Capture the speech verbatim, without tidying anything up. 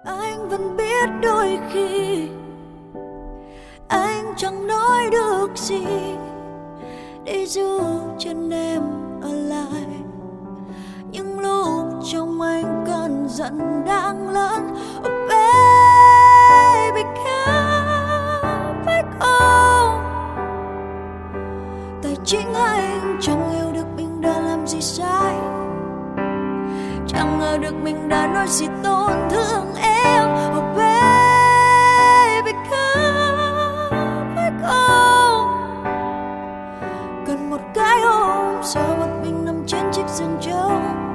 Anh vẫn biết đôi khi anh chẳng nói được gì để giữ chân em ở lại. Những lúc trong anh cơn giận đang lớn, oh baby come back home. Tại chính anh chẳng hiểu được mình đã làm gì sai, chẳng ngờ được mình đã nói gì tổn thương em. Oh baby come back home. Cần một cái ôm, sợ một mình nằm trên chiếc giường trống.